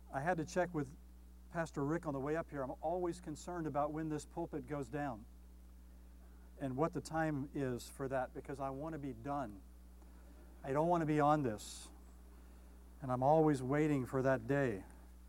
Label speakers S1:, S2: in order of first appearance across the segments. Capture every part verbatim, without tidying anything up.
S1: I had to check with Pastor Rick on the way up here. I'm always concerned about when this pulpit goes down and what the time is for that, because I want to be done. I don't want to be on this. And I'm always waiting for that day.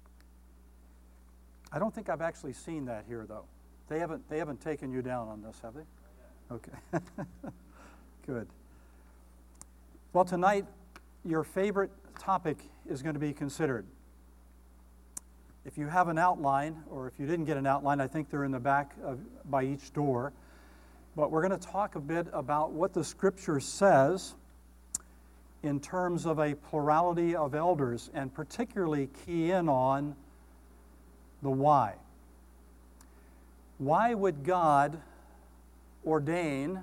S1: I don't think I've actually seen that here, though. They haven't they haven't taken you down on this, have they? Okay. Good. Well, tonight, your favorite topic is going to be considered. If you have an outline, or if you didn't get an outline, I think they're in the back of, by each door. But we're going to talk a bit about what the Scripture says in terms of a plurality of elders, and particularly key in on the why. Why would God ordain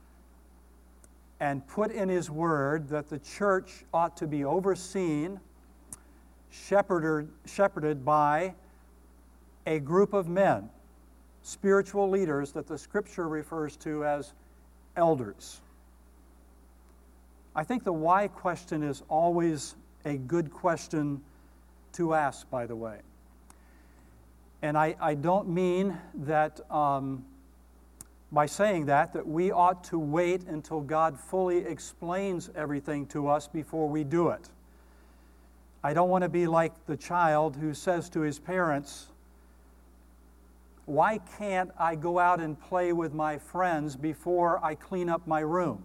S1: and put in His Word that the church ought to be overseen, shepherded, shepherded by a group of men, spiritual leaders that the Scripture refers to as elders? I think the why question is always a good question to ask, by the way. And I, I don't mean that um, by saying that, that we ought to wait until God fully explains everything to us before we do it. I don't want to be like the child who says to his parents, "Why can't I go out and play with my friends before I clean up my room?"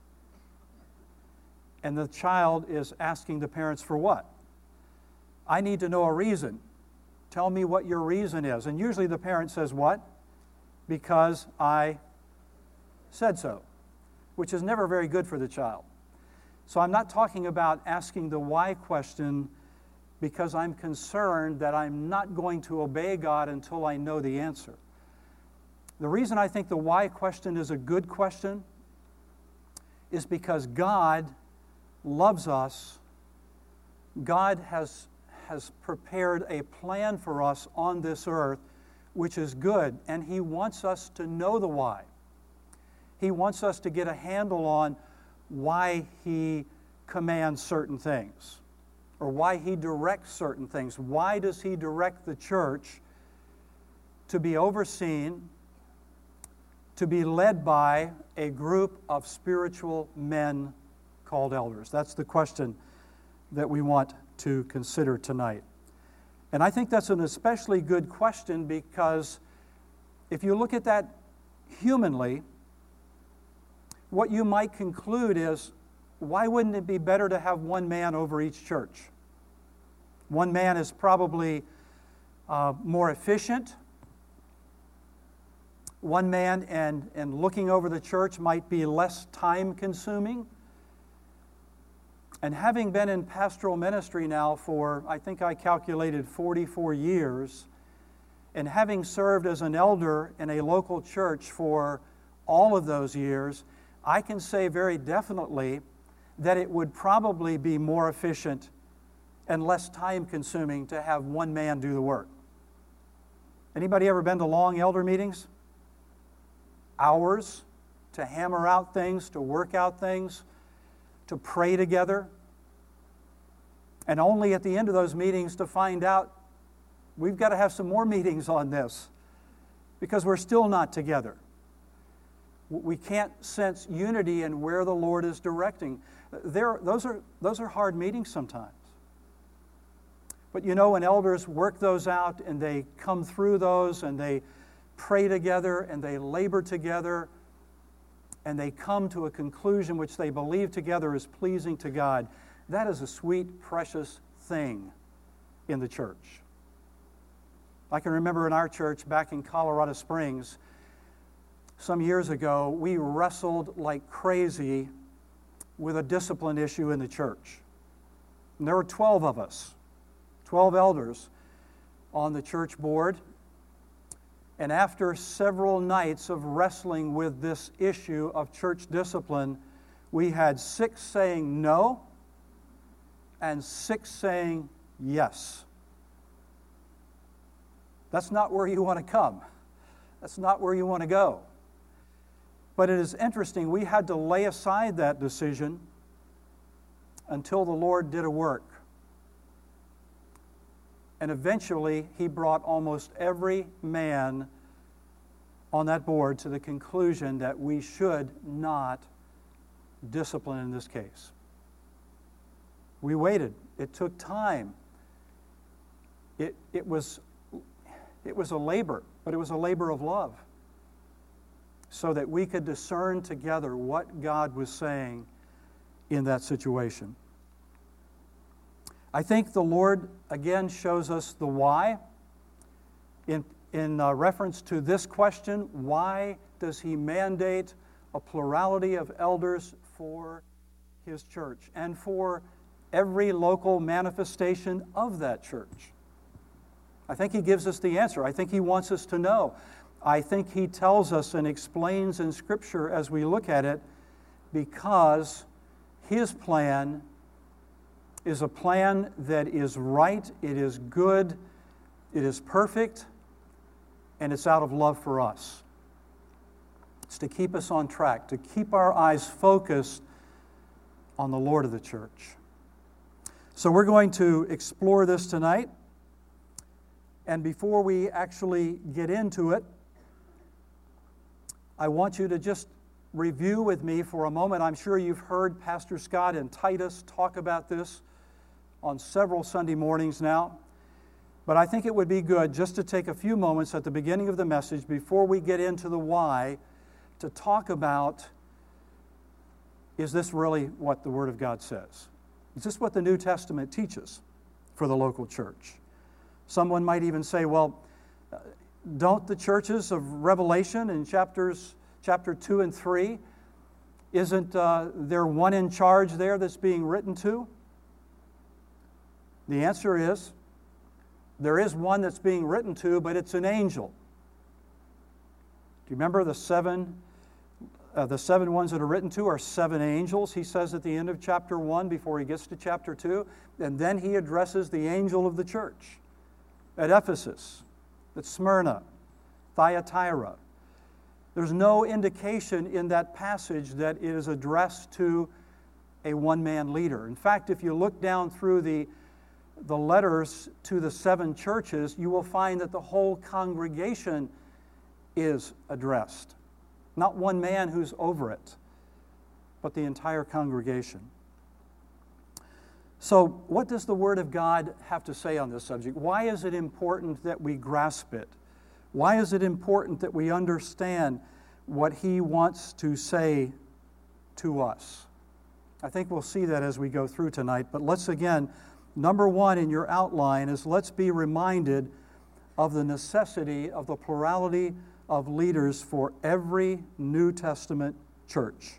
S1: And the child is asking the parents for what? "I need to know a reason. Tell me what your reason is." And usually the parent says what? "Because I said so," which is never very good for the child. So I'm not talking about asking the why question because I'm concerned that I'm not going to obey God until I know the answer. The reason I think the why question is a good question is because God loves us. God has, has prepared a plan for us on this earth which is good, and He wants us to know the why. He wants us to get a handle on why He commands certain things, or why He directs certain things. Why does He direct the church to be overseen, to be led by a group of spiritual men called elders? That's the question that we want to consider tonight. And I think that's an especially good question because if you look at that humanly, what you might conclude is, why wouldn't it be better to have one man over each church? One man is probably uh, more efficient. One man and, and looking over the church might be less time-consuming. And having been in pastoral ministry now for, I think I calculated forty-four years, and having served as an elder in a local church for all of those years, I can say very definitely that it would probably be more efficient and less time-consuming to have one man do the work. Anybody ever been to long elder meetings? Hours to hammer out things, to work out things, to pray together, and only at the end of those meetings to find out we've got to have some more meetings on this because we're still not together. We can't sense unity in where the Lord is directing. There, those are, those are hard meetings sometimes. But you know, when elders work those out and they come through those and they pray together and they labor together, and they come to a conclusion which they believe together is pleasing to God, that is a sweet, precious thing in the church. I can remember in our church back in Colorado Springs, some years ago, we wrestled like crazy with a discipline issue in the church. And there were twelve of us, twelve elders on the church board. And after several nights of wrestling with this issue of church discipline, we had six saying no and six saying yes. That's not where you want to come. That's not where you want to go. But it is interesting, we had to lay aside that decision until the Lord did a work. And eventually, he brought almost every man on that board to the conclusion that we should not discipline in this case. We waited. It took time. It, it was, it was a labor, but it was a labor of love, so that we could discern together what God was saying in that situation. I think the Lord, again, shows us the why. In, in uh, reference to this question, why does He mandate a plurality of elders for His church and for every local manifestation of that church? I think He gives us the answer. I think He wants us to know. I think He tells us and explains in Scripture as we look at it, because His plan is a plan that is right, it is good, it is perfect, and it's out of love for us. It's to keep us on track, to keep our eyes focused on the Lord of the church. So we're going to explore this tonight. And before we actually get into it, I want you to just review with me for a moment. I'm sure you've heard Pastor Scott and Titus talk about this on several Sunday mornings now. But I think it would be good just to take a few moments at the beginning of the message before we get into the why to talk about, is this really what the Word of God says? Is this what the New Testament teaches for the local church? Someone might even say, well, don't the churches of Revelation in chapters chapter two and three, isn't uh, there one in charge there that's being written to? The answer is, there is one that's being written to, but it's an angel. Do you remember the seven, uh, the seven ones that are written to are seven angels? He says at the end of chapter one before he gets to chapter two, and then he addresses the angel of the church at Ephesus, at Smyrna, Thyatira. There's no indication in that passage that it is addressed to a one-man leader. In fact, if you look down through the, the letters to the seven churches, you will find that the whole congregation is addressed. Not one man who's over it, but the entire congregation. So, what does the Word of God have to say on this subject? Why is it important that we grasp it? Why is it important that we understand what He wants to say to us? I think we'll see that as we go through tonight. But let's again, number one in your outline is let's be reminded of the necessity of the plurality of leaders for every New Testament church.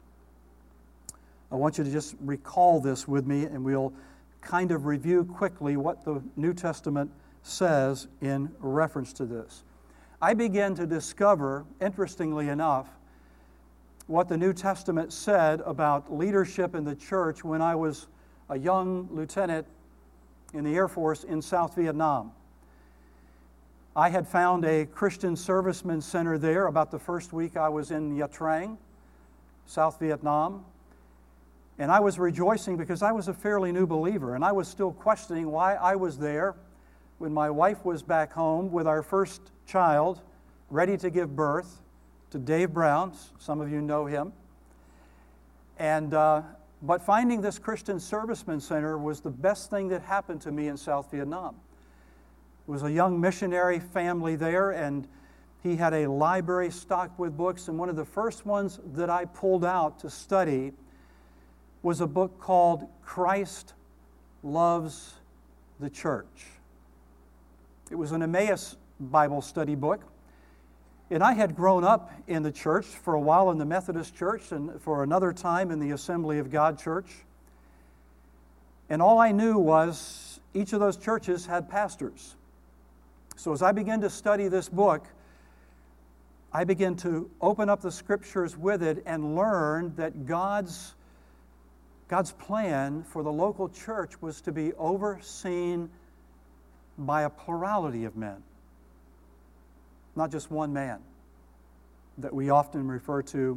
S1: I want you to just recall this with me, and we'll kind of review quickly what the New Testament says in reference to this. I began to discover, interestingly enough, what the New Testament said about leadership in the church when I was a young lieutenant in the Air Force in South Vietnam. I had found a Christian servicemen center there about the first week I was in Nha Trang, South Vietnam. And I was rejoicing because I was a fairly new believer, and I was still questioning why I was there when my wife was back home with our first child, ready to give birth to Dave Brown. Some of you know him. And uh, but finding this Christian Servicemen Center was the best thing that happened to me in South Vietnam. There was a young missionary family there, and he had a library stocked with books, and one of the first ones that I pulled out to study was a book called Christ Loves the Church. It was an Emmaus Bible study book. And I had grown up in the church for a while in the Methodist Church and for another time in the Assembly of God Church. And all I knew was each of those churches had pastors. So as I began to study this book, I began to open up the Scriptures with it and learn that God's God's plan for the local church was to be overseen by a plurality of men, not just one man that we often refer to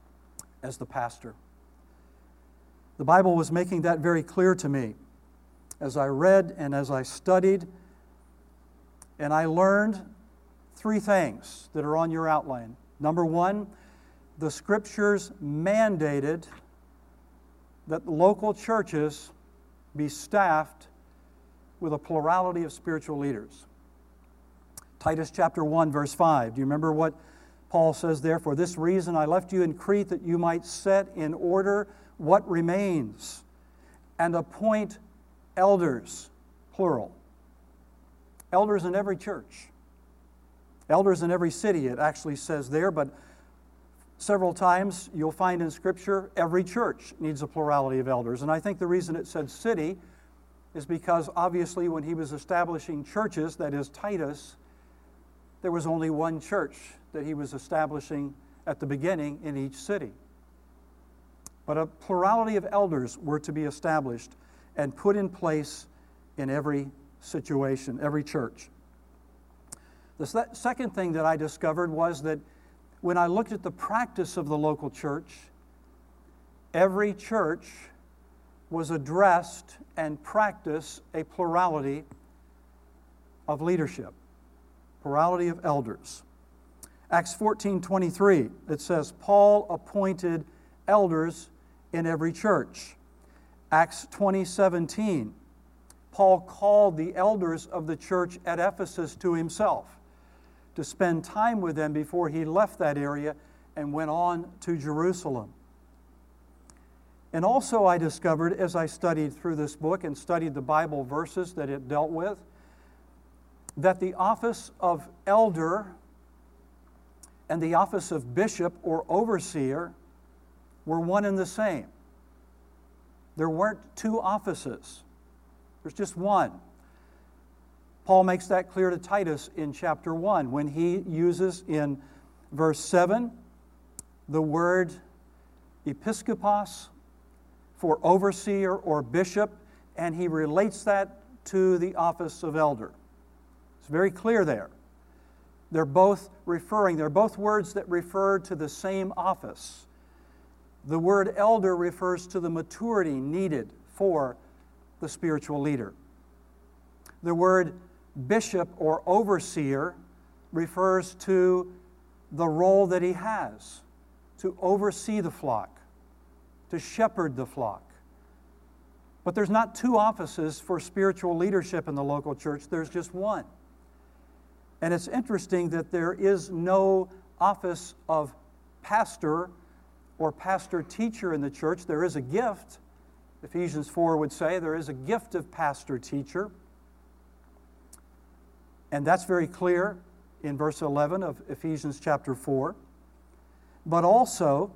S1: as the pastor. The Bible was making that very clear to me. as I read and as I studied, and I learned three things that are on your outline. Number one, the Scriptures mandated that local churches be staffed with a plurality of spiritual leaders. Titus chapter one, verse five. Do you remember what Paul says there? For this reason I left you in Crete, that you might set in order what remains and appoint elders, plural. Elders in every church. Elders in every city, it actually says there, but several times you'll find in Scripture every church needs a plurality of elders. And I think the reason it said city is because obviously when he was establishing churches, that is Titus, there was only one church that he was establishing at the beginning in each city. But a plurality of elders were to be established and put in place in every situation, every church. The se- second thing that I discovered was that when I looked at the practice of the local church, every church was addressed and practiced a plurality of leadership, plurality of elders. Acts fourteen twenty-three, it says, Paul appointed elders in every church. Acts twenty seventeen, Paul called the elders of the church at Ephesus to himself to spend time with them before he left that area and went on to Jerusalem. And also I discovered, as I studied through this book and studied the Bible verses that it dealt with, that the office of elder and the office of bishop or overseer were one and the same. There weren't two offices. There's just one. Paul makes that clear to Titus in chapter one when he uses in verse seven the word episkopos for overseer or bishop, and he relates that to the office of elder. It's very clear there. They're both referring, they're both words that refer to the same office. The word elder refers to the maturity needed for the spiritual leader. The word bishop or overseer refers to the role that he has to oversee the flock, to shepherd the flock. But there's not two offices for spiritual leadership in the local church, there's just one. And it's interesting that there is no office of pastor or pastor teacher in the church. There is a gift. Ephesians four would say there is a gift of pastor teacher. And that's very clear in verse eleven of Ephesians chapter four. But also,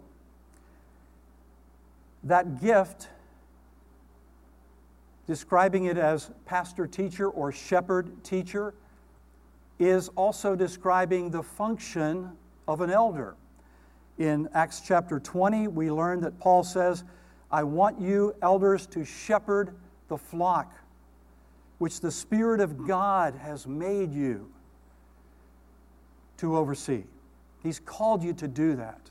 S1: that gift, describing it as pastor teacher or shepherd teacher, is also describing the function of an elder. In Acts chapter twenty, we learn that Paul says, I want you, elders, to shepherd the flock, which the Spirit of God has made you to oversee. He's called you to do that.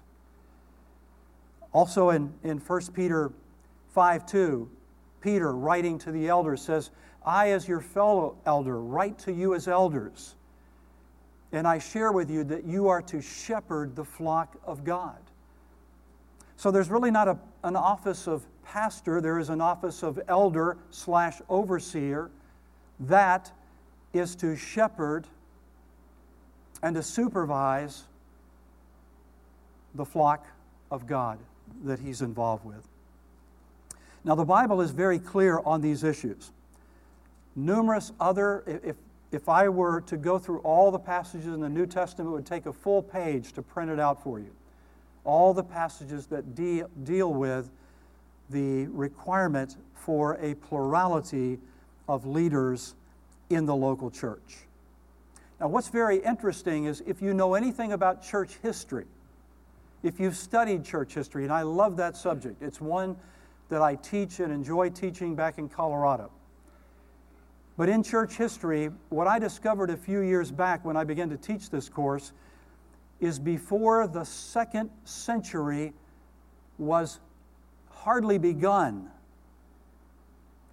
S1: Also in, in First Peter five two, Peter, writing to the elders, says, I, as your fellow elder, write to you as elders, and I share with you that you are to shepherd the flock of God. So there's really not a, an office of pastor, there is an office of elder slash overseer that is to shepherd and to supervise the flock of God that he's involved with. Now the Bible is very clear on these issues. Numerous other, if, if I were to go through all the passages in the New Testament, it would take a full page to print it out for you. All the passages that de- deal with the requirement for a plurality of leaders in the local church. Now what's very interesting is if you know anything about church history, if you've studied church history, and I love that subject, it's one that I teach and enjoy teaching back in Colorado. But in church history, what I discovered a few years back when I began to teach this course is before the second century was hardly begun,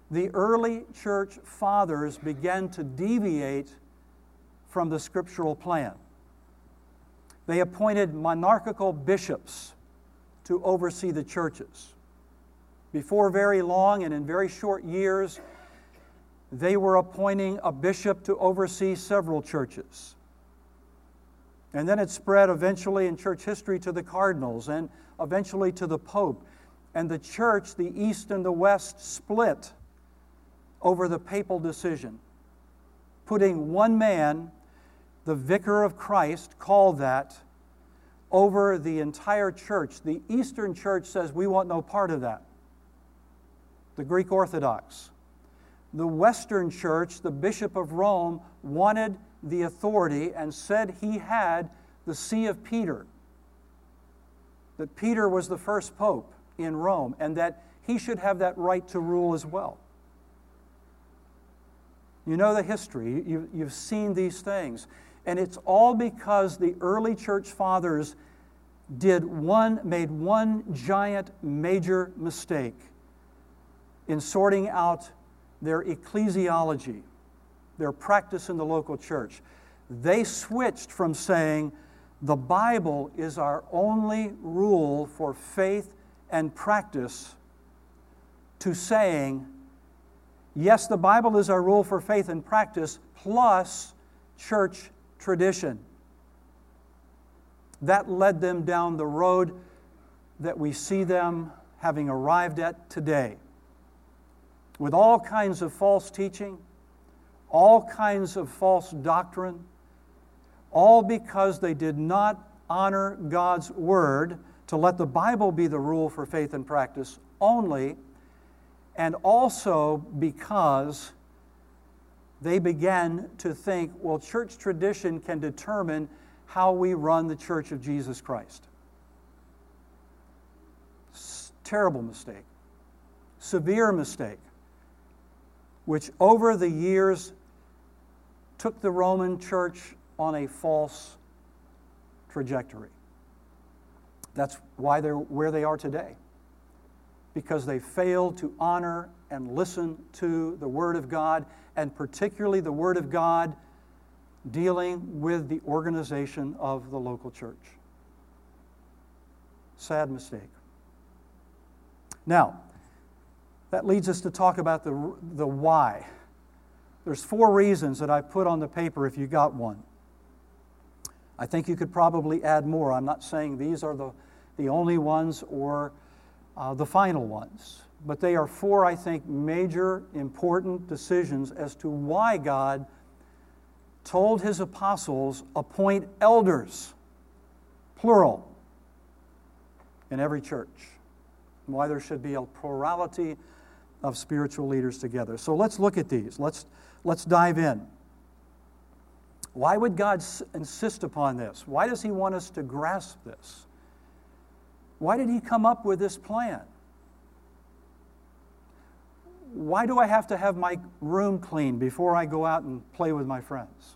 S1: the early church fathers began to deviate from the scriptural plan. They appointed monarchical bishops to oversee the churches. Before very long and in very short years, they were appointing a bishop to oversee several churches. And then it spread eventually in church history to the cardinals and eventually to the Pope. And the church, the East and the West, split over the papal decision, putting one man, the vicar of Christ, called that, over the entire church. The Eastern Church says, we want no part of that. The Greek Orthodox. The Western Church, the Bishop of Rome, wanted the authority and said he had the See of Peter, that Peter was the first pope in Rome, and that he should have that right to rule as well. You know the history. You, you've seen these things. And it's all because the early church fathers did one, made one giant major mistake in sorting out their ecclesiology, their practice in the local church. They switched from saying, the Bible is our only rule for faith and practice, to saying, yes, the Bible is our rule for faith and practice, plus church tradition. That led them down the road that we see them having arrived at today, with all kinds of false teaching, all kinds of false doctrine, all because they did not honor God's Word to let the Bible be the rule for faith and practice only, and also because they began to think, well, church tradition can determine how we run the Church of Jesus Christ. S- terrible mistake. Severe mistake, which over the years took the Roman Church on a false trajectory. That's why they're where they are today. Because they failed to honor and listen to the Word of God, and particularly the Word of God dealing with the organization of the local church. Sad mistake. Now, that leads us to talk about the, the why. There's four reasons that I put on the paper if you got one. I think you could probably add more. I'm not saying these are the, the only ones or uh, the final ones. But they are four, I think, major, important decisions as to why God told His apostles, appoint elders, plural, in every church. And why there should be a plurality of spiritual leaders together. So let's look at these. Let's, let's dive in. Why would God s- insist upon this? Why does He want us to grasp this? Why did He come up with this plan? Why do I have to have my room clean before I go out and play with my friends?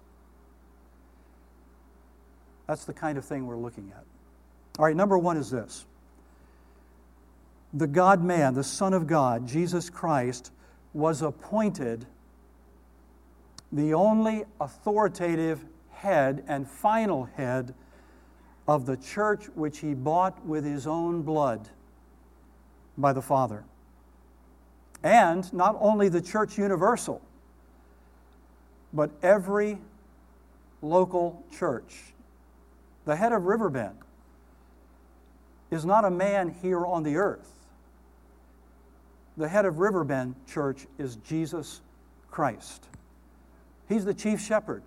S1: That's the kind of thing we're looking at. All right, number one is this. The God-man, the Son of God, Jesus Christ, was appointed the only authoritative head and final head of the church which He bought with His own blood by the Father. And not only the church universal, but every local church. The head of Riverbend is not a man here on the earth. The head of Riverbend Church is Jesus Christ. He's the chief shepherd.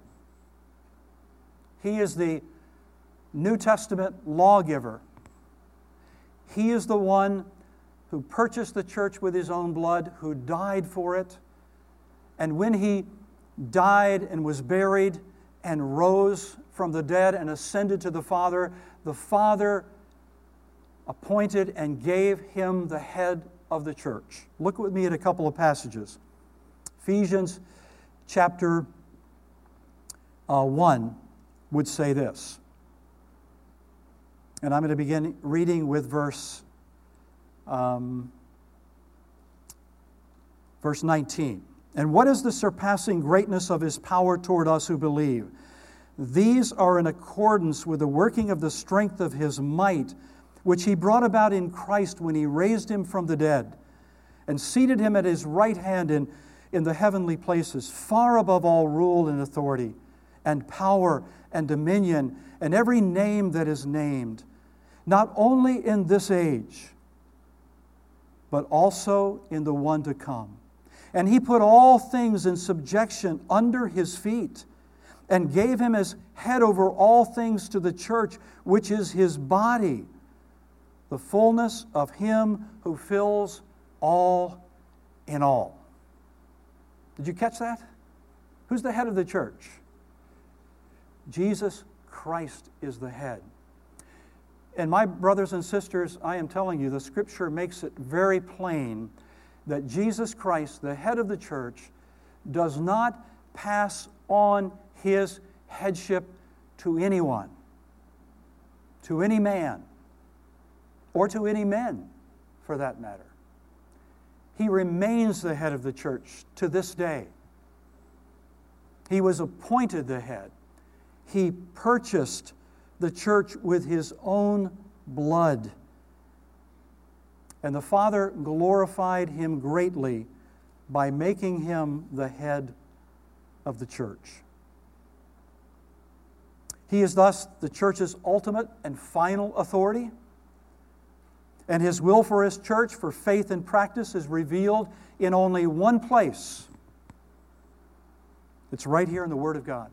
S1: He is the New Testament lawgiver. He is the one who purchased the church with His own blood, who died for it. And when He died and was buried and rose from the dead and ascended to the Father, the Father appointed and gave Him the head of the church. Look with me at a couple of passages. Ephesians chapter uh, one would say this. And I'm going to begin reading with verse um, Verse nineteen. And what is the surpassing greatness of His power toward us who believe? These are in accordance with the working of the strength of His might, which He brought about in Christ when He raised Him from the dead and seated Him at His right hand in, in the heavenly places, far above all rule and authority and power and dominion and every name that is named, not only in this age, but also in the one to come. And He put all things in subjection under His feet, and gave Him as head over all things to the church, which is His body, the fullness of Him who fills all in all. Did you catch that? Who's the head of the church? Jesus Christ is the head. And my brothers and sisters, I am telling you, the Scripture makes it very plain that Jesus Christ, the head of the church, does not pass on His headship to anyone, to any man, or to any men, for that matter. He remains the head of the church to this day. He was appointed the head. He purchased the church with His own blood. And the Father glorified Him greatly by making Him the head of the church. He is thus the church's ultimate and final authority. And His will for His church, for faith and practice, is revealed in only one place. It's right here in the Word of God.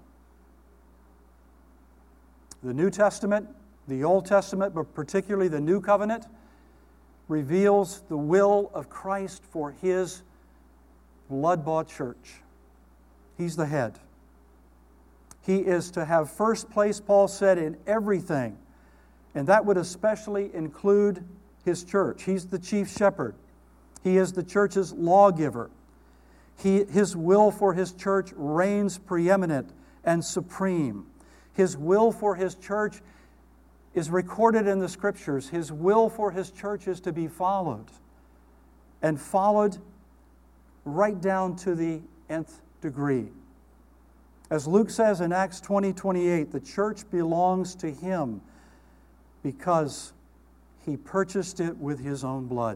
S1: The New Testament, the Old Testament, but particularly the New Covenant, reveals the will of Christ for His blood-bought church. He's the head. He is to have first place, Paul said, in everything. And that would especially include His church. He's the chief shepherd. He is the church's lawgiver. He, His will for His church reigns preeminent and supreme. His will for His church is recorded in the Scriptures. His will for His church is to be followed, and followed right down to the nth degree. As Luke says in Acts twenty twenty-eight, the church belongs to Him because He purchased it with His own blood.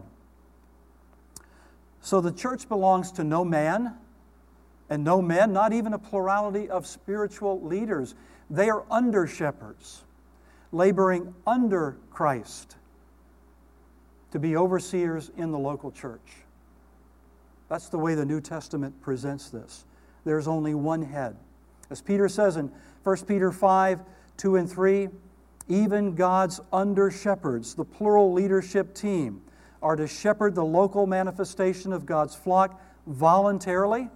S1: So the church belongs to no man, and no men, not even a plurality of spiritual leaders. They are under shepherds, laboring under Christ to be overseers in the local church. That's the way the New Testament presents this. There's only one head. As Peter says in First Peter five, two and three, even God's under-shepherds, the plural leadership team, are to shepherd the local manifestation of God's flock voluntarily,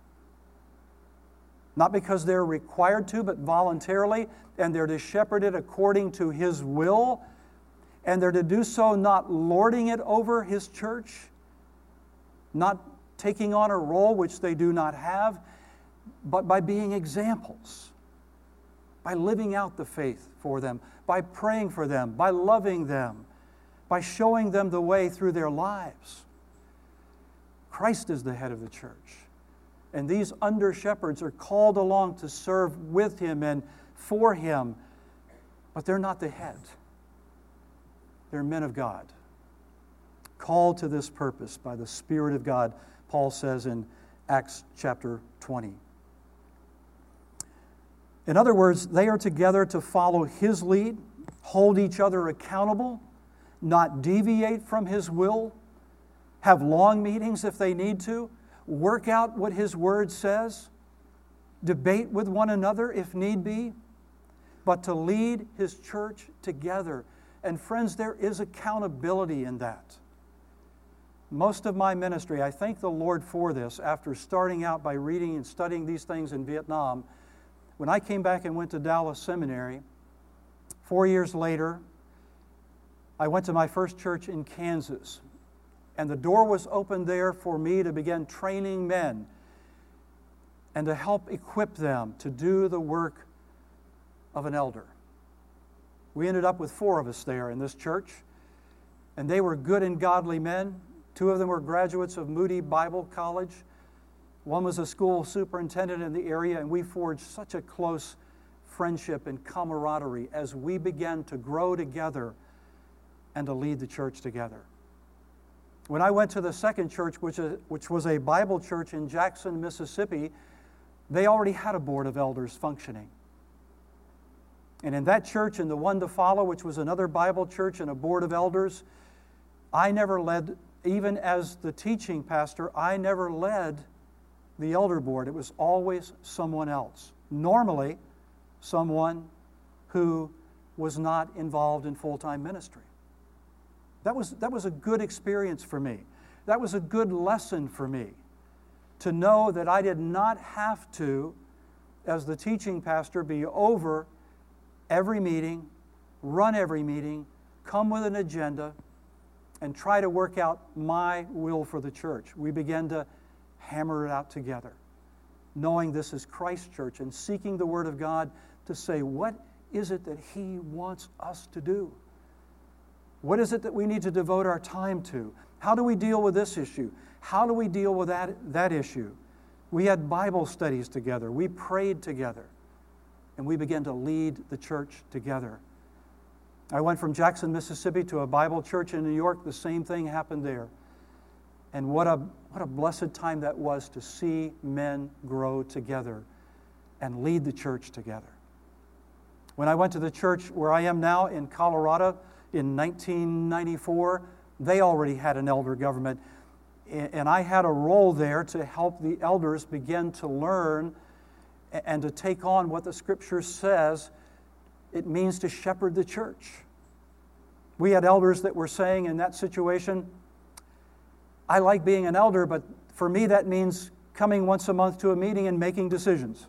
S1: not because they're required to, but voluntarily, and they're to shepherd it according to His will, and they're to do so not lording it over His church, not taking on a role which they do not have, but by being examples, by living out the faith for them, by praying for them, by loving them, by showing them the way through their lives. Christ is the head of the church. And these under-shepherds are called along to serve with Him and for Him, but they're not the head. They're men of God, called to this purpose by the Spirit of God, Paul says in Acts chapter twenty. In other words, they are together to follow His lead, hold each other accountable, not deviate from His will, have long meetings if they need to, work out what His Word says, debate with one another if need be, but to lead His church together. And friends, there is accountability in that. Most of my ministry, I thank the Lord for this, after starting out by reading and studying these things in Vietnam. When I came back and went to Dallas Seminary, four years later, I went to my first church in Kansas. And the door was opened there for me to begin training men and to help equip them to do the work of an elder. We ended up with four of us there in this church, and they were good and godly men, Two of them were graduates of Moody Bible College. One was a school superintendent in the area, and we forged such a close friendship and camaraderie as we began to grow together and to lead the church together. When I went to the second church, which, is, which was a Bible church in Jackson, Mississippi, they already had a board of elders functioning. And in that church, and the one to follow, which was another Bible church and a board of elders, I never led, even as the teaching pastor, I never led the elder board. It was always someone else. Normally, someone who was not involved in full-time ministry. That was, that was a good experience for me. That was a good lesson for me, to know that I did not have to, as the teaching pastor, be over every meeting, run every meeting, come with an agenda, and try to work out my will for the church. We began to hammer it out together, knowing this is Christ's church and seeking the Word of God to say, what is it that He wants us to do? What is it that we need to devote our time to? How do we deal with this issue? How do we deal with that, that issue? We had Bible studies together. We prayed together. And we began to lead the church together. I went from Jackson, Mississippi to a Bible church in New York. The same thing happened there. And what a, what a blessed time that was to see men grow together and lead the church together. When I went to the church where I am now in Colorado in nineteen ninety-four, they already had an elder government. And I had a role there to help the elders begin to learn and to take on what the Scripture says it means to shepherd the church. We had elders that were saying in that situation, I like being an elder, but for me that means coming once a month to a meeting and making decisions.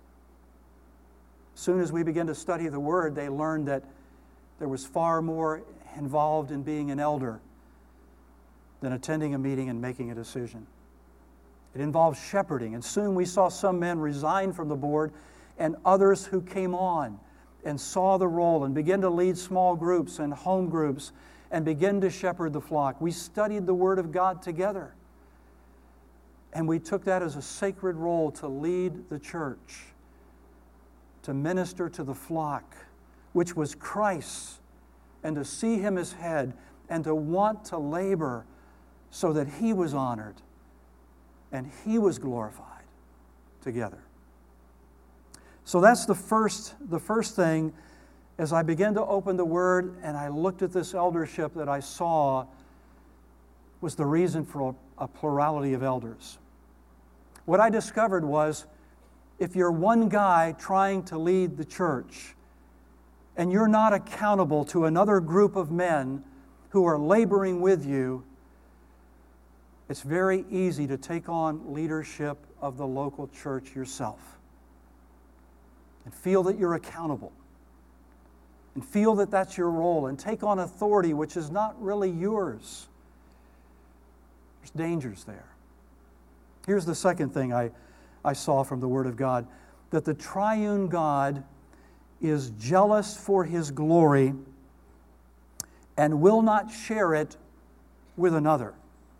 S1: As soon as we began to study the Word, they learned that there was far more involved in being an elder than attending a meeting and making a decision. It involved shepherding, and soon we saw some men resign from the board and others who came on and saw the role and began to lead small groups and home groups and begin to shepherd the flock. We studied the Word of God together, and we took that as a sacred role to lead the church, to minister to the flock, which was Christ, and to see Him as head, and to want to labor so that He was honored and He was glorified together. So that's the first, the first thing. As I began to open the Word and I looked at this eldership, that I saw was the reason for a, a plurality of elders. What I discovered was, if you're one guy trying to lead the church and you're not accountable to another group of men who are laboring with you, it's very easy to take on leadership of the local church yourself and feel that you're accountable and feel that that's your role and take on authority which is not really yours. There's dangers there. Here's the second thing I, I saw from the Word of God, that the triune God is jealous for His glory and will not share it with another.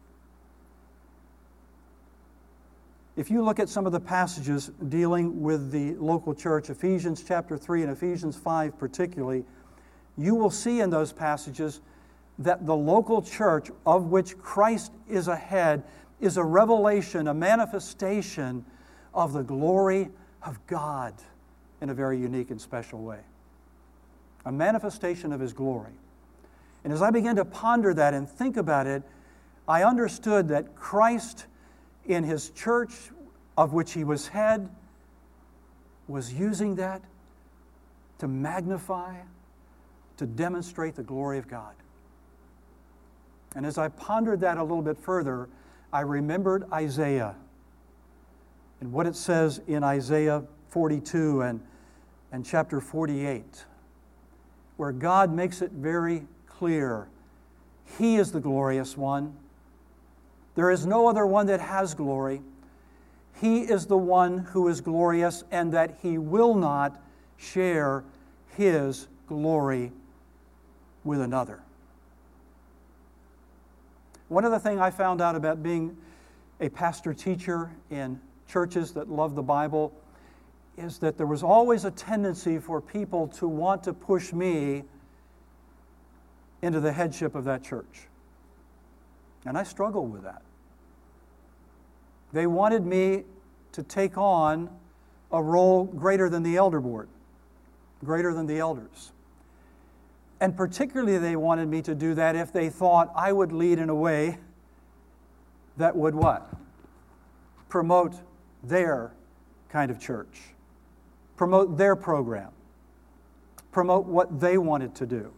S1: If you look at some of the passages dealing with the local church, Ephesians chapter three and Ephesians five particularly, you will see in those passages that the local church, of which Christ is a head, is a revelation, a manifestation of the glory of God in a very unique and special way. A manifestation of His glory. And as I began to ponder that and think about it, I understood that Christ in His church, of which He was head, was using that to magnify, to demonstrate the glory of God. And as I pondered that a little bit further, I remembered Isaiah and what it says in Isaiah forty-two and, and chapter forty-eight, where God makes it very clear He is the glorious one. There is no other one that has glory. He is the one who is glorious, and that He will not share His glory with another. One other thing I found out about being a pastor-teacher in churches that love the Bible is that there was always a tendency for people to want to push me into the headship of that church. And I struggled with that. They wanted me to take on a role greater than the elder board, greater than the elders. And particularly they wanted me to do that if they thought I would lead in a way that would what? Promote their kind of church. Promote their program. Promote what they wanted to do.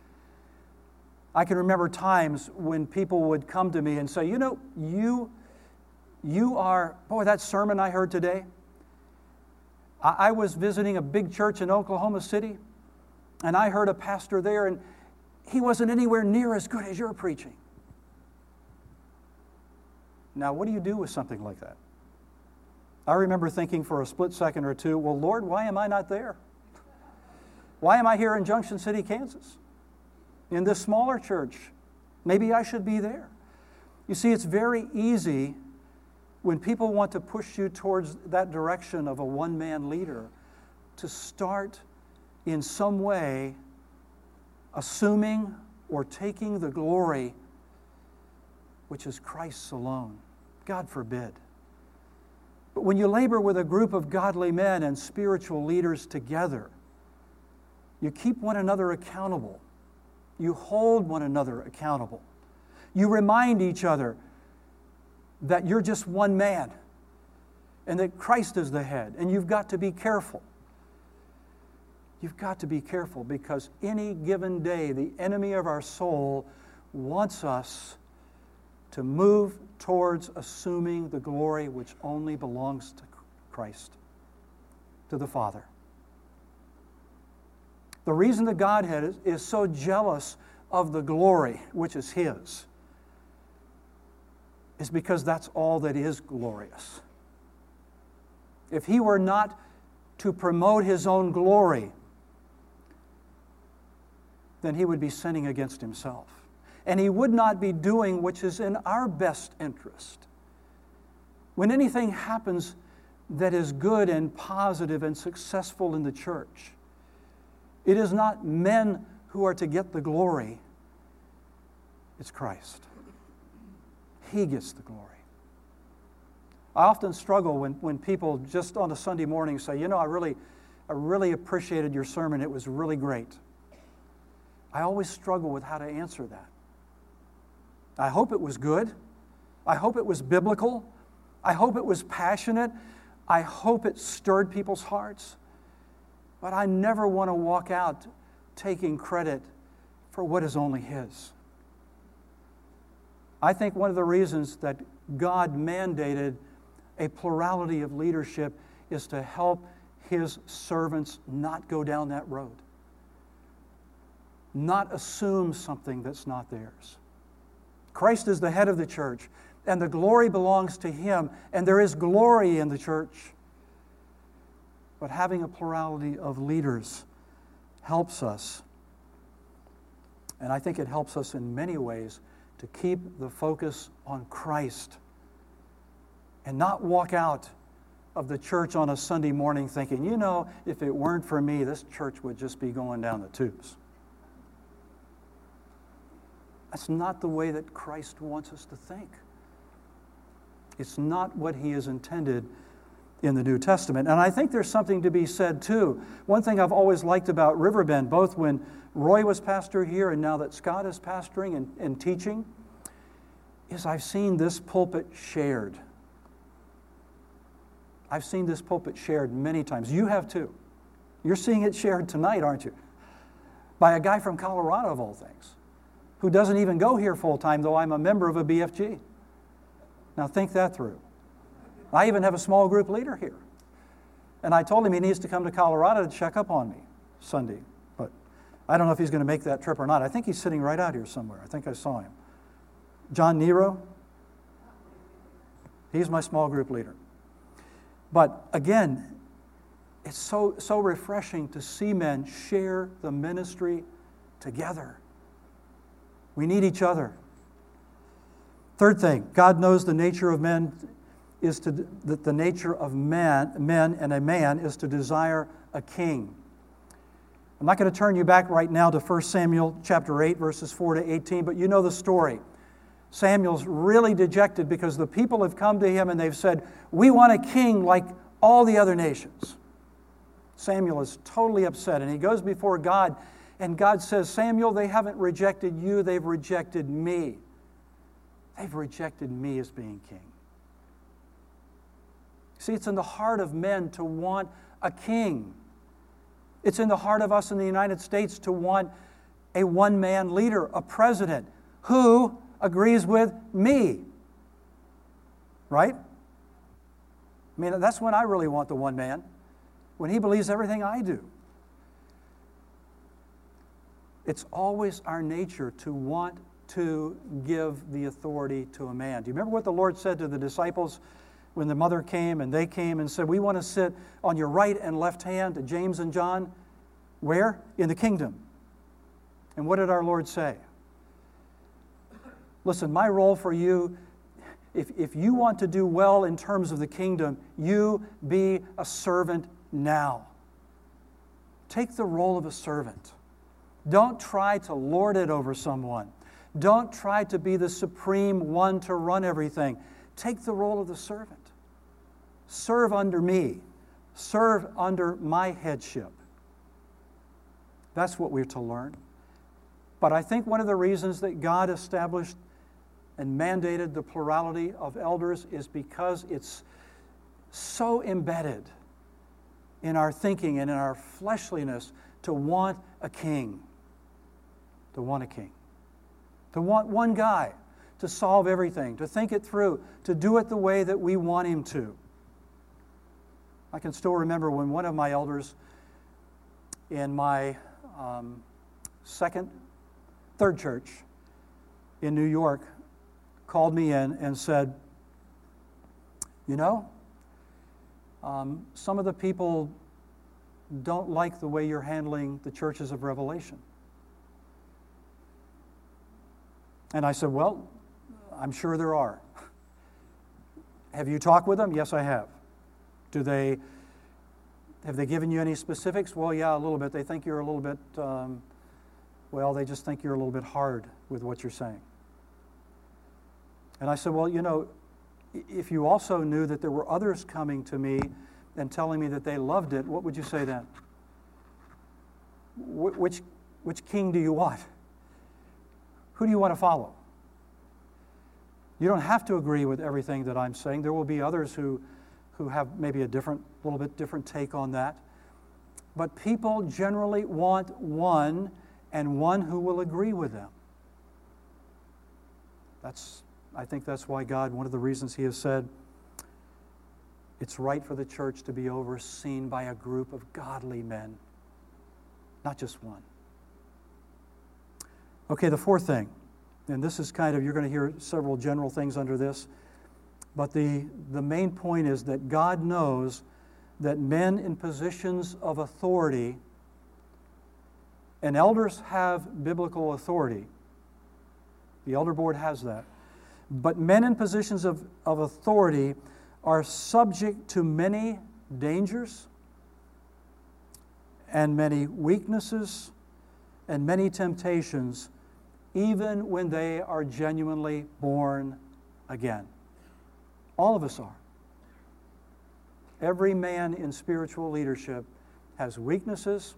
S1: I can remember times when people would come to me and say, you know, you, you are, boy, that sermon I heard today, I, I was visiting a big church in Oklahoma City, and I heard a pastor there, and he wasn't anywhere near as good as you're preaching. Now, what do you do with something like that? I remember thinking for a split second or two, well, Lord, why am I not there? Why am I here in Junction City, Kansas? In this smaller church? Maybe I should be there. You see, it's very easy when people want to push you towards that direction of a one-man leader to start in some way assuming or taking the glory which is Christ's alone. God forbid. But when you labor with a group of godly men and spiritual leaders together, you keep one another accountable. You hold one another accountable. You remind each other that you're just one man and that Christ is the head, and you've got to be careful. You've got to be careful because any given day, the enemy of our soul wants us to move towards assuming the glory which only belongs to Christ, to the Father. The reason the Godhead is, is so jealous of the glory which is His is because that's all that is glorious. If He were not to promote His own glory, then He would be sinning against Himself. And He would not be doing which is in our best interest. When anything happens that is good and positive and successful in the church, it is not men who are to get the glory. It's Christ. He gets the glory. I often struggle when, when people just on a Sunday morning say, you know, I really, I really appreciated your sermon. It was really great. I always struggle with how to answer that. I hope it was good. I hope it was biblical. I hope it was passionate. I hope it stirred people's hearts. But I never want to walk out taking credit for what is only His. I think one of the reasons that God mandated a plurality of leadership is to help His servants not go down that road. Not assume something that's not theirs. Christ is the head of the church, and the glory belongs to Him, and there is glory in the church. But having a plurality of leaders helps us. And I think it helps us in many ways to keep the focus on Christ and not walk out of the church on a Sunday morning thinking, you know, if it weren't for me, this church would just be going down the tubes. That's not the way that Christ wants us to think. It's not what He has intended in the New Testament. And I think there's something to be said, too. One thing I've always liked about Riverbend, both when Roy was pastor here and now that Scott is pastoring and, and teaching, is I've seen this pulpit shared. I've seen this pulpit shared many times. You have, too. You're seeing it shared tonight, aren't you? By a guy from Colorado, of all things, who doesn't even go here full-time, though I'm a member of a B F G. Now think that through. I even have a small group leader here. And I told him he needs to come to Colorado to check up on me Sunday. But I don't know if he's going to make that trip or not. I think he's sitting right out here somewhere. I think I saw him. John Nero, he's my small group leader. But again, it's so, so refreshing to see men share the ministry together. We need each other. Third thing, God knows the nature of men is to that the nature of men, men and a man is to desire a king. I'm not going to turn you back right now to First Samuel chapter eight, verses four to eighteen, but you know the story. Samuel's really dejected because the people have come to him and they've said, "We want a king like all the other nations." Samuel is totally upset, and he goes before God, and God says, "Samuel, they haven't rejected you, they've rejected me. They've rejected me as being king." See, it's in the heart of men to want a king. It's in the heart of us in the United States to want a one-man leader, a president, who agrees with me. Right? I mean, that's when I really want the one man, when he believes everything I do. It's always our nature to want to give the authority to a man. Do you remember what the Lord said to the disciples when the mother came and they came and said, "We want to sit on your right and left hand," to James and John? Where? In the kingdom. And what did our Lord say? Listen, my role for you, if, if you want to do well in terms of the kingdom, you be a servant now. Take the role of a servant. Don't try to lord it over someone. Don't try to be the supreme one to run everything. Take the role of the servant. Serve under me. Serve under my headship. That's what we're to learn. But I think one of the reasons that God established and mandated the plurality of elders is because it's so embedded in our thinking and in our fleshliness to want a king. To want a king. To want one guy to solve everything, to think it through, to do it the way that we want him to. I can still remember when one of my elders in my um, second, third church in New York called me in and said, "You know, um, some of the people don't like the way you're handling the churches of Revelation." And I said, "Well, I'm sure there are." "Have you talked with them?" "Yes, I have." "Do they, have they given you any specifics?" "Well, yeah, a little bit. They think you're a little bit, um, well, they just think you're a little bit hard with what you're saying." And I said, "Well, you know, if you also knew that there were others coming to me and telling me that they loved it, what would you say then? Wh- which, which king do you want? Who do you want to follow? You don't have to agree with everything that I'm saying. There will be others who, who have maybe a different, little bit different take on that. But people generally want one, and one who will agree with them. That's, I think that's why God, one of the reasons He has said, it's right for the church to be overseen by a group of godly men, not just one. Okay, the fourth thing, and this is kind of, you're going to hear several general things under this, but the, the main point is that God knows that men in positions of authority, and elders have biblical authority. The elder board has that. But men in positions of, of authority are subject to many dangers and many weaknesses and many temptations, even when they are genuinely born again. All of us are. Every man in spiritual leadership has weaknesses,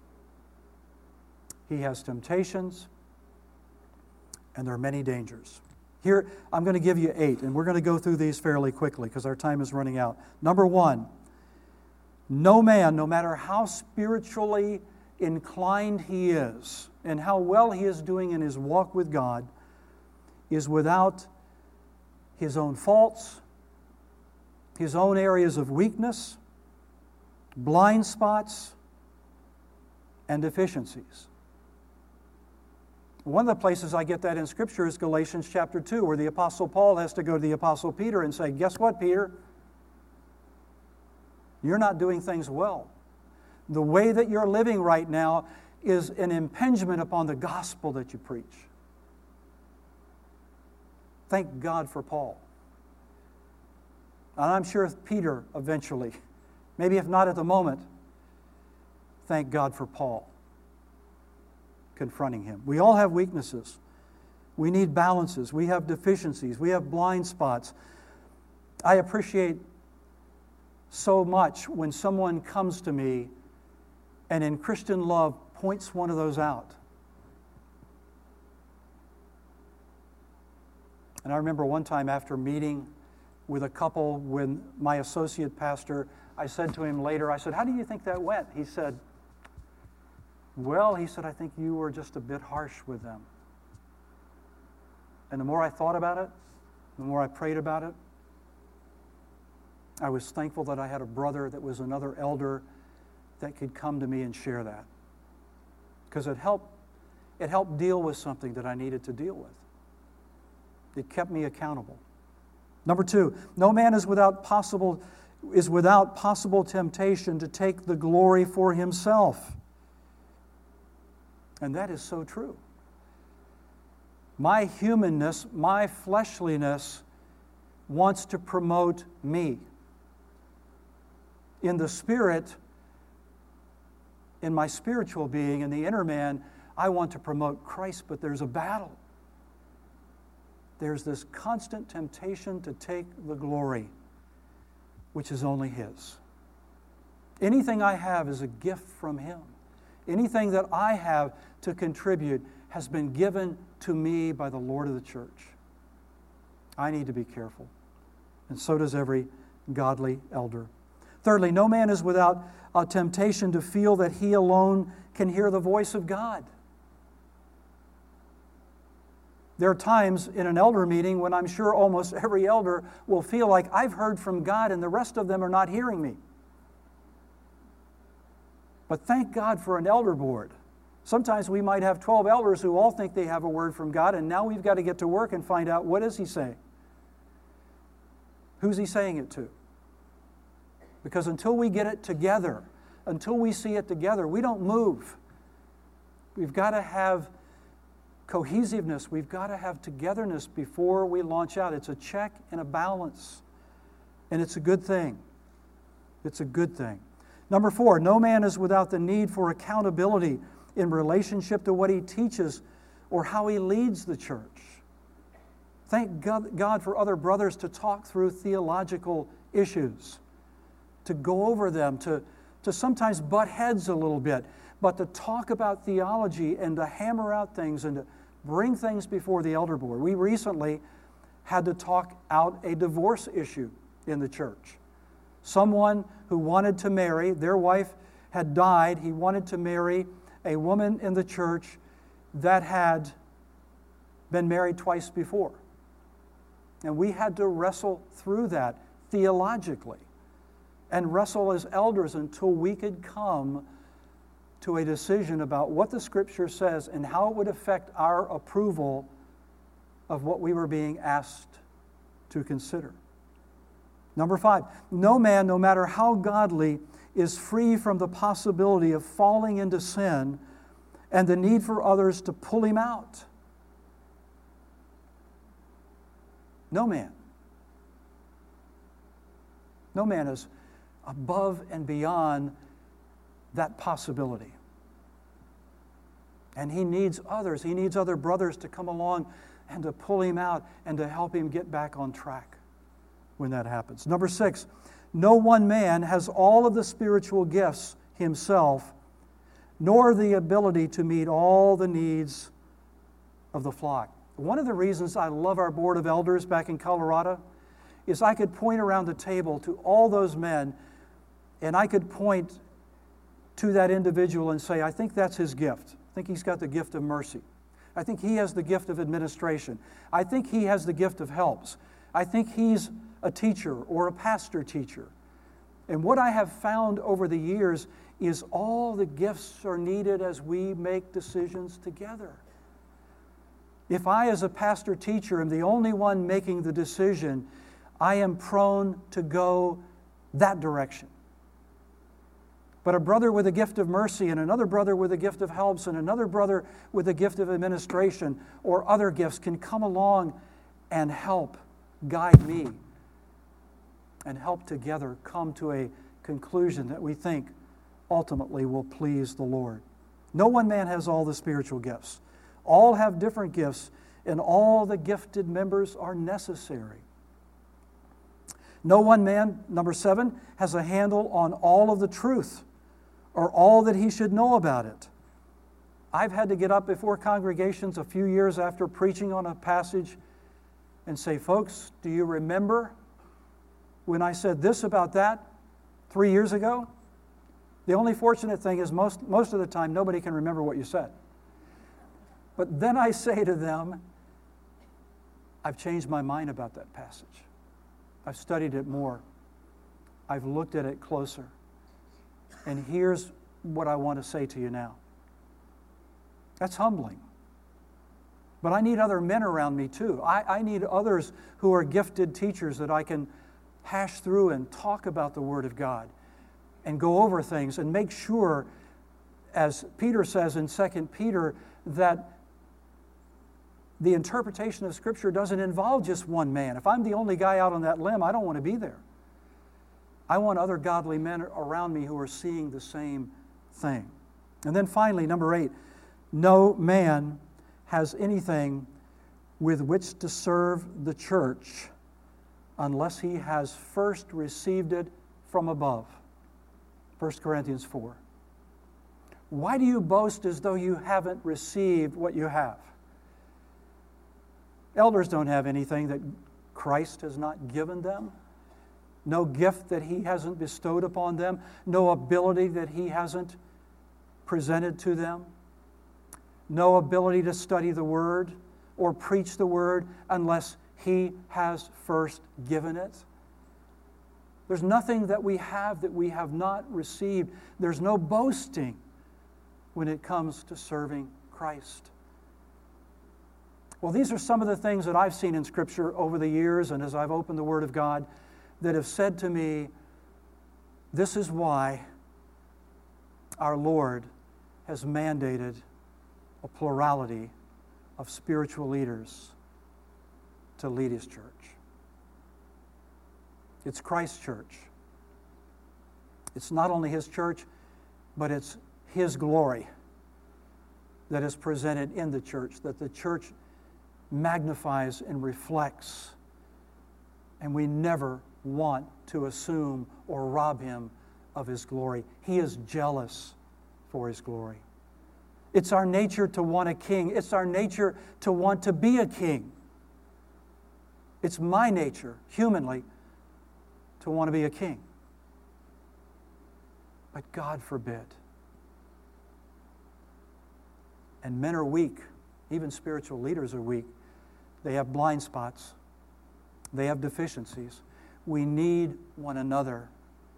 S1: he has temptations, and there are many dangers. Here, I'm going to give you eight, and we're going to go through these fairly quickly because our time is running out. Number one, no man, no matter how spiritually inclined he is and how well he is doing in his walk with God, is without his own faults, his own areas of weakness, blind spots, and deficiencies. One of the places I get that in Scripture is Galatians chapter two, where the Apostle Paul has to go to the Apostle Peter and say, guess what, Peter? You're not doing things well. The way that you're living right now is an impingement upon the gospel that you preach. Thank God for Paul. And I'm sure Peter eventually, maybe if not at the moment, thank God for Paul confronting him. We all have weaknesses. We need balances. We have deficiencies. We have blind spots. I appreciate so much when someone comes to me and in Christian love points one of those out. And I remember one time after meeting with a couple, when my associate pastor, I said to him later, I said, "How do you think that went?" He said, "Well," he said, "I think you were just a bit harsh with them." And the more I thought about it, the more I prayed about it, I was thankful that I had a brother that was another elder that could come to me and share that. Because it helped, it helped deal with something that I needed to deal with. It kept me accountable. Number two, no man is without possible is without possible temptation to take the glory for himself. And that is so true. My humanness, my fleshliness wants to promote me. In the spirit, in my spiritual being, in the inner man, I want to promote Christ, but there's a battle. There's this constant temptation to take the glory, which is only His. Anything I have is a gift from Him. Anything that I have to contribute has been given to me by the Lord of the church. I need to be careful, and so does every godly elder. Thirdly, no man is without a temptation to feel that he alone can hear the voice of God. There are times in an elder meeting when I'm sure almost every elder will feel like I've heard from God and the rest of them are not hearing me. But thank God for an elder board. Sometimes we might have twelve elders who all think they have a word from God, and now we've got to get to work and find out, what is He saying? Who's He saying it to? Because until we get it together, until we see it together, we don't move. We've got to have cohesiveness. We've got to have togetherness before we launch out. It's a check and a balance. And it's a good thing. It's a good thing. Number four, no man is without the need for accountability in relationship to what he teaches or how he leads the church. Thank God for other brothers to talk through theological issues, to go over them, to, to sometimes butt heads a little bit, but to talk about theology and to hammer out things and to bring things before the elder board. We recently had to talk out a divorce issue in the church. Someone who wanted to marry, their wife had died, he wanted to marry a woman in the church that had been married twice before. And we had to wrestle through that theologically and wrestle as elders until we could come to a decision about what the Scripture says and how it would affect our approval of what we were being asked to consider. Number five, no man, no matter how godly, is free from the possibility of falling into sin and the need for others to pull him out. No man. No man is above and beyond that possibility. And he needs others. He needs other brothers to come along and to pull him out and to help him get back on track when that happens. Number six, no one man has all of the spiritual gifts himself, nor the ability to meet all the needs of the flock. One of the reasons I love our board of elders back in Colorado is I could point around the table to all those men and I could point to that individual and say, I think that's his gift. I think he's got the gift of mercy. I think he has the gift of administration. I think he has the gift of helps. I think he's a teacher or a pastor teacher. And what I have found over the years is all the gifts are needed as we make decisions together. If I, as a pastor teacher, am the only one making the decision, I am prone to go that direction. But a brother with a gift of mercy and another brother with a gift of helps and another brother with a gift of administration or other gifts can come along and help guide me and help together come to a conclusion that we think ultimately will please the Lord. No one man has all the spiritual gifts. All have different gifts, and all the gifted members are necessary. No one man, number seven, has a handle on all of the truth or all that he should know about it. I've had to get up before congregations a few years after preaching on a passage and say, folks, do you remember when I said this about that three years ago? The only fortunate thing is most, most of the time nobody can remember what you said. But then I say to them, I've changed my mind about that passage. I've studied it more. I've looked at it closer. And here's what I want to say to you now. That's humbling. But I need other men around me too. I, I need others who are gifted teachers that I can hash through and talk about the Word of God and go over things and make sure, as Peter says in Second Peter, that the interpretation of Scripture doesn't involve just one man. If I'm the only guy out on that limb, I don't want to be there. I want other godly men around me who are seeing the same thing. And then finally, number eight, no man has anything with which to serve the church unless he has first received it from above. First Corinthians four. Why do you boast as though you haven't received what you have? Elders don't have anything that Christ has not given them. No gift that He hasn't bestowed upon them. No ability that He hasn't presented to them. No ability to study the Word or preach the Word unless He has first given it. There's nothing that we have that we have not received. There's no boasting when it comes to serving Christ. Well, these are some of the things that I've seen in Scripture over the years and as I've opened the Word of God that have said to me, this is why our Lord has mandated a plurality of spiritual leaders to lead His church. It's Christ's church. It's not only His church, but it's His glory that is presented in the church, that the church magnifies and reflects. And we never want to assume or rob Him of His glory. He is jealous for His glory. It's our nature to want a king. It's our nature to want to be a king. It's my nature, humanly, to want to be a king. But God forbid. And men are weak. Even spiritual leaders are weak. They have blind spots. They have deficiencies. We need one another.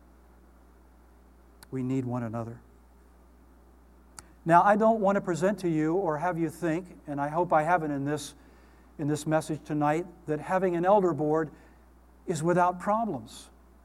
S1: We need one another. Now, I don't want to present to you or have you think, and I hope I haven't in this, in this message tonight, that having an elder board is without problems.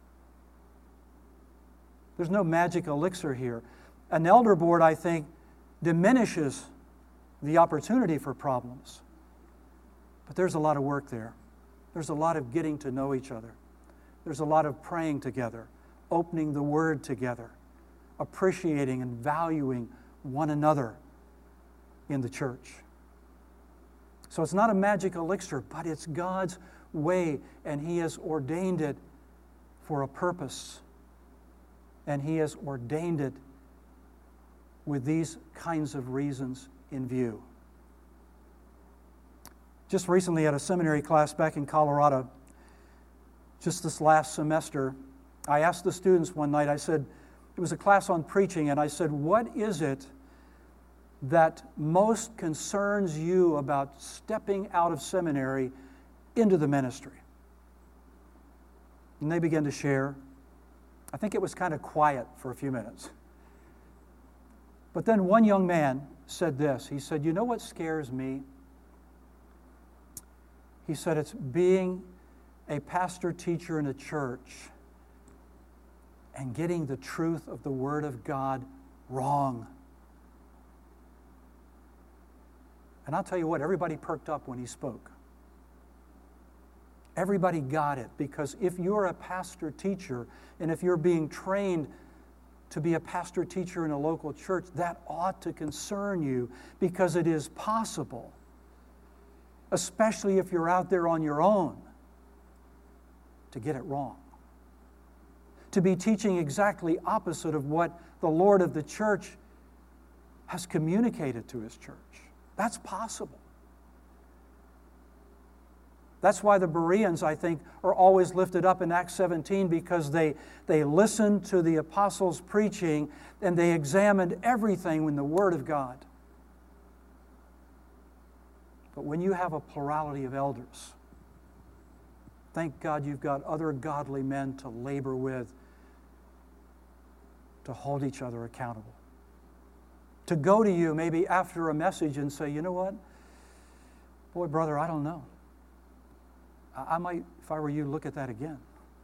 S1: There's no magic elixir here. An elder board, I think, diminishes the opportunity for problems. But there's a lot of work there. There's a lot of getting to know each other. There's a lot of praying together, opening the Word together, appreciating and valuing one another in the church. So it's not a magic elixir, but it's God's way, and He has ordained it for a purpose. And He has ordained it with these kinds of reasons in view. Just recently at a seminary class back in Colorado, just this last semester, I asked the students one night, I said, it was a class on preaching, and I said, what is it that most concerns you about stepping out of seminary into the ministry? And they began to share. I think it was kind of quiet for a few minutes. But then one young man said this. He said, you know what scares me? He said, it's being a pastor teacher in a church and getting the truth of the Word of God wrong. And I'll tell you what, everybody perked up when he spoke. Everybody got it, because if you're a pastor teacher and if you're being trained to be a pastor teacher in a local church, that ought to concern you, because it is possible, especially if you're out there on your own, to get it wrong. To be teaching exactly opposite of what the Lord of the church has communicated to His church. That's possible. That's why the Bereans, I think, are always lifted up in Acts seventeen, because they, they listened to the apostles' preaching and they examined everything in the Word of God. But when you have a plurality of elders, thank God you've got other godly men to labor with, to hold each other accountable. To go to you maybe after a message and say, you know what? Boy, brother, I don't know. I might, if I were you, look at that again.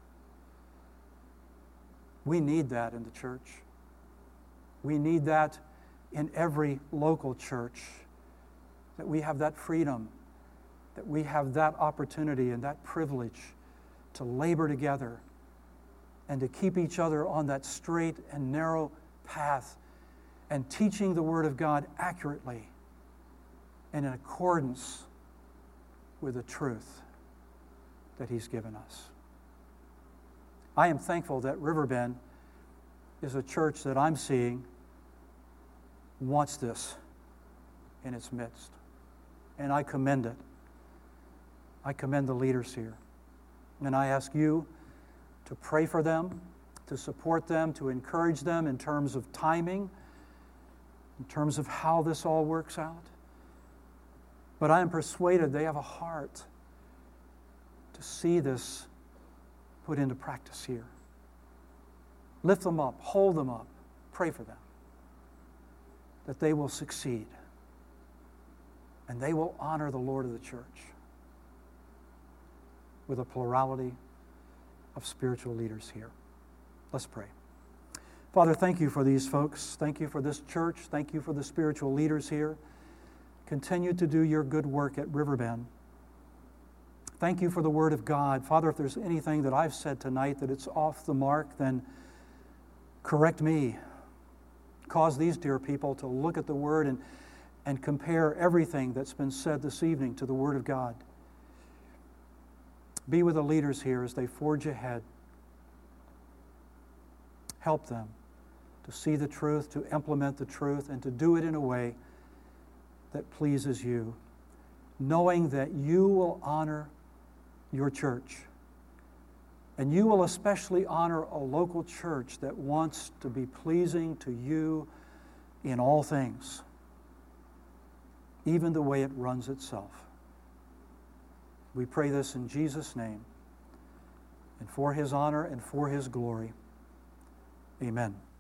S1: We need that in the church. We need that in every local church, that we have that freedom, that we have that opportunity and that privilege to labor together and to keep each other on that straight and narrow path and teaching the Word of God accurately and in accordance with the truth that He's given us. I am thankful that Riverbend is a church that I'm seeing wants this in its midst. And I commend it. I commend the leaders here. And I ask you to pray for them, to support them, to encourage them in terms of timing, in terms of how this all works out. But I am persuaded they have a heart to see this put into practice here. Lift them up, hold them up, pray for them, that they will succeed and they will honor the Lord of the church with a plurality of spiritual leaders here. Let's pray. Father, thank you for these folks. Thank you for this church. Thank you for the spiritual leaders here. Continue to do your good work at Riverbend. Thank you for the Word of God. Father, if there's anything that I've said tonight that it's off the mark, then correct me. Cause these dear people to look at the Word and, and compare everything that's been said this evening to the Word of God. Be with the leaders here as they forge ahead. Help them to see the truth, to implement the truth, and to do it in a way that pleases you, knowing that you will honor your church. And you will especially honor a local church that wants to be pleasing to you in all things, even the way it runs itself. We pray this in Jesus' name, and for His honor and for His glory. Amen.